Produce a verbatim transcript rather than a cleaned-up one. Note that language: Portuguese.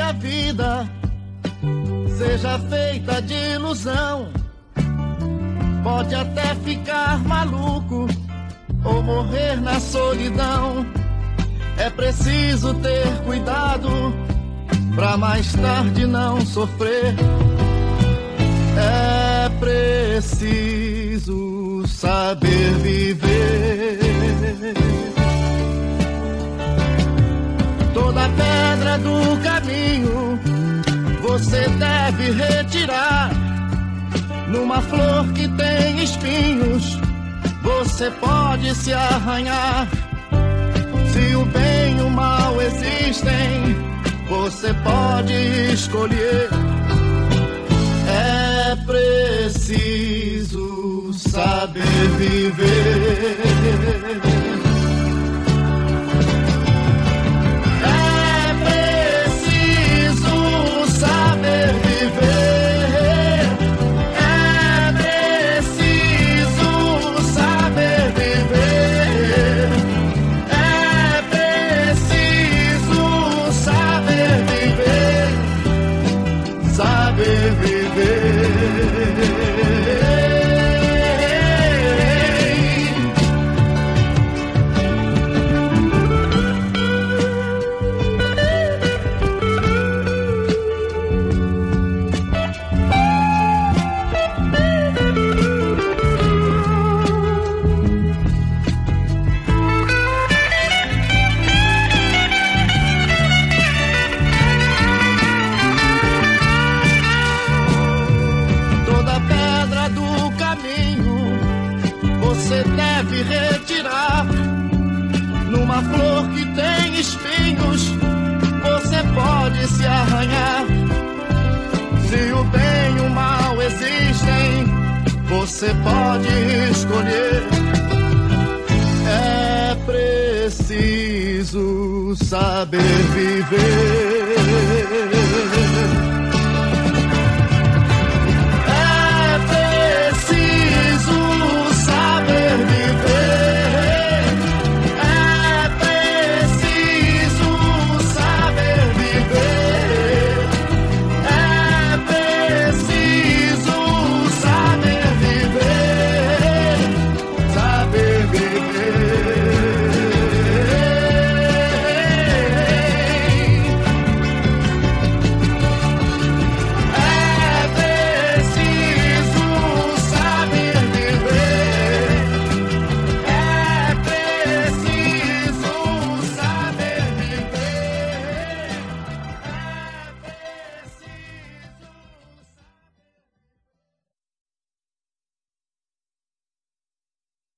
a vida seja feita de ilusão, pode até ficar maluco ou morrer na solidão. É preciso ter cuidado pra mais tarde não sofrer. É preciso saber viver. Toda pedra do caminho você deve retirar. Numa flor que tem espinhos você pode se arranhar. Se o bem e o mal existem, você pode escolher. É preciso saber viver. É preciso saber viver. É preciso saber viver. É preciso saber viver. Saber viver. Você deve retirar. Numa flor que tem espinhos você pode se arranhar. Se o bem e o mal existem, você pode escolher. É preciso saber viver.